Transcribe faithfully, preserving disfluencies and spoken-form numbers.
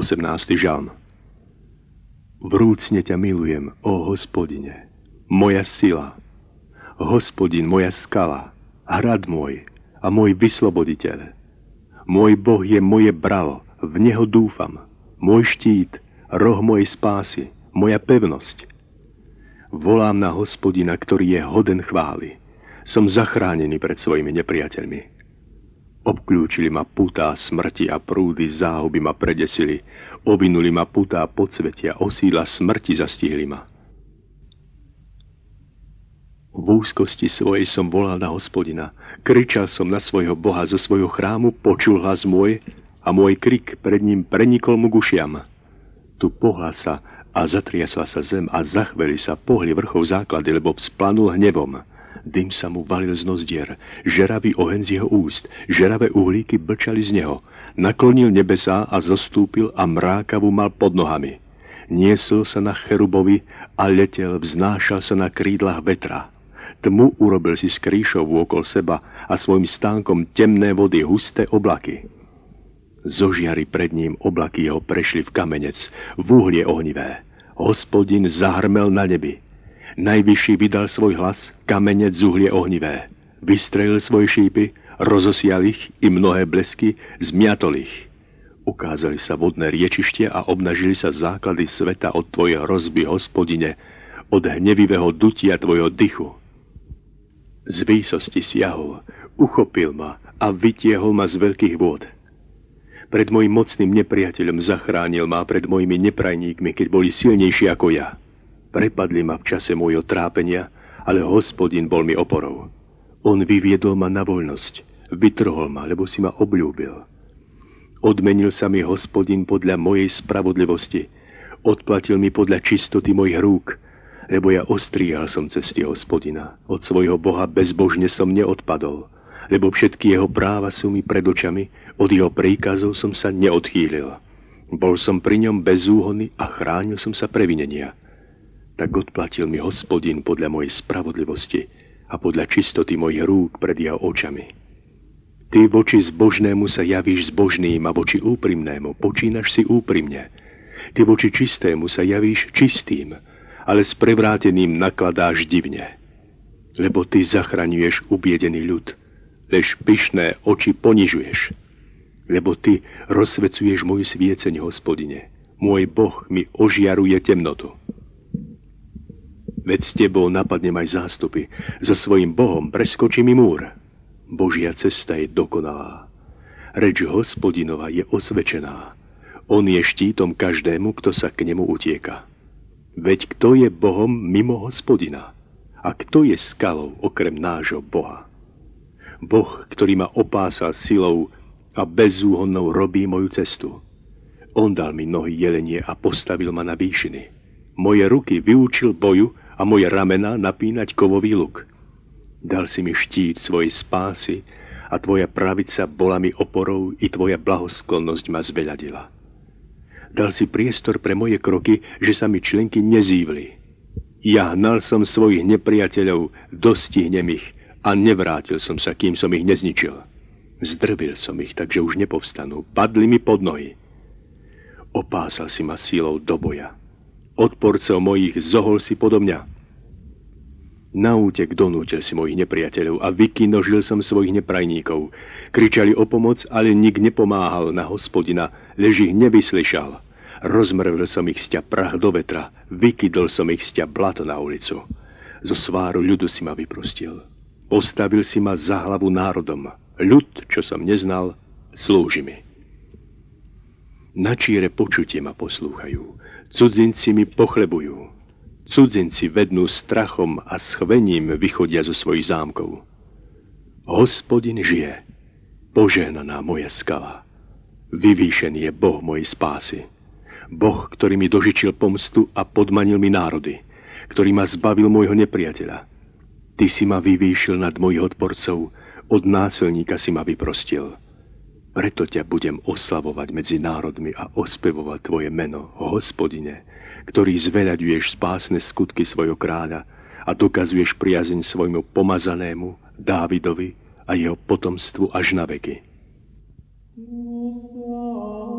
osemnásty žalm. Vrúcne ťa milujem, ó Hospodine, moja sila, Hospodin, moja skala, hrad môj a môj vysloboditeľ. Môj Boh je moje bralo, v Neho dúfam, môj štít, roh mojej spásy, moja pevnosť. Volám na Hospodina, ktorý je hoden chvály. Som zachránený pred svojimi nepriateľmi. Obklúčili ma pútá smrti a prúdy záhuby ma predesili. Ovinuli ma pútá podsvetia, osídla smrti zastihli ma. V úzkosti svojej som volal na Hospodina. Kričal som na svojho Boha zo svojho chrámu, počul hlas môj a môj krik pred ním prenikol mu k ušiam. Tu pohla sa a zatriasla sa zem a zachveli sa pohli vrchov základy, lebo splanul hnevom. Dym sa mu valil z nozdier, žeravý oheň z jeho úst, žeravé uhlíky blčali z neho. Naklonil nebesá a zostúpil a mrákavu mal pod nohami. Niesol sa na cherubovi a letel, vznášal sa na krídlach vetra. Tmu urobil si z kríšov okolo seba a svojim stánkom temné vody, husté oblaky. Zo žiary pred ním oblaky jeho prešli v kamenec, v uhlie ohnivé. Hospodin zahrmel na nebi. Najvyšší vydal svoj hlas, kamenec z uhlie ohnivé. Vystrelil svoje šípy, rozosial ich i mnohé blesky, zmiatol ich. Ukázali sa vodné riečištia a obnažili sa základy sveta od tvojej hrozby, Hospodine, od hnevivého dutia tvojho dychu. Z výsosti siahol, uchopil ma a vytiehol ma z veľkých vôd. Pred mojim mocným nepriateľom zachránil ma, pred mojimi neprajníkmi, keď boli silnejší ako ja. Prepadli ma v čase môjho trápenia, ale Hospodin bol mi oporou. On vyviedol ma na voľnosť, vytrhol ma, lebo si ma obľúbil. Odmenil sa mi Hospodin podľa mojej spravodlivosti, odplatil mi podľa čistoty mojich rúk, lebo ja ostríhal som cesty Hospodina. Od svojho Boha bezbožne som neodpadol, lebo všetky jeho práva sú mi pred očami, od jeho príkazov som sa neodchýlil. Bol som pri ňom bezúhonný a chránil som sa previnenia. Tak odplatil mi Hospodin podľa mojej spravodlivosti a podľa čistoty mojich rúk pred jeho očami. Ty voči zbožnému sa javíš zbožným a voči úprimnému počínaš si úprimne. Ty voči čistému sa javíš čistým, ale s prevráteným nakladáš divne. Lebo ty zachraňuješ ubiedený ľud, lež pyšné oči ponižuješ. Lebo ty rozsvecuješ moju svieceň, Hospodine. Môj Boh mi ožiaruje temnotu. Veď s tebou napadnem aj zástupy. So svojím Bohom preskočí mi múr. Božia cesta je dokonalá. Reč Hospodinova je osvečená. On je štítom každému, kto sa k nemu utieka. Veď kto je Bohom mimo Hospodina? A kto je skalou okrem nášho Boha? Boh, ktorý ma opásal silou a bezúhonnou robí moju cestu. On dal mi nohy jelenie a postavil ma na výšiny. Moje ruky vyučil boju a moje ramená napínať kovový luk. Dal si mi štít svojej spásy a tvoja pravica bola mi oporou i tvoja blahosklonnosť ma zveľadila. Dal si priestor pre moje kroky, že sa mi členky nezívli. Ja hnal som svojich nepriateľov, dostihnem ich a nevrátil som sa, kým som ich nezničil. Zdrvil som ich, takže už nepovstanú. Padli mi pod nohy. Opásal si ma sílou do boja. Odporcov mojich zohol si podo mňa. Na útek donútil si mojich nepriateľov a vykinožil som svojich neprajníkov. Kričali o pomoc, ale nik nepomáhal na Hospodina, lež ich nevyslyšal. Rozmrvil som ich sťa prach do vetra, vykydol som ich sťa blato na ulicu. Zo sváru ľudu si ma vyprostil. Postavil si ma za hlavu národom. Ľud, čo som neznal, slúži mi. Na číre počutie ma poslúchajú. Cudzinci mi pochlebujú. Cudzinci vednú strachom a schvením vychodia zo svojich zámkov. Hospodin žije, požehnaná moja skala. Vyvýšený je Boh mojej spásy. Boh, ktorý mi dožičil pomstu a podmanil mi národy, ktorý ma zbavil môjho nepriateľa. Ty si ma vyvýšil nad mojich odporcov, od násilníka si ma vyprostil. Preto ťa budem oslavovať medzi národmi a ospevovať tvoje meno, Hospodine, ktorý zveľaďuješ spásne skutky svojho kráľa a dokazuješ priazeň svojmu pomazanému Dávidovi a jeho potomstvu až na veky.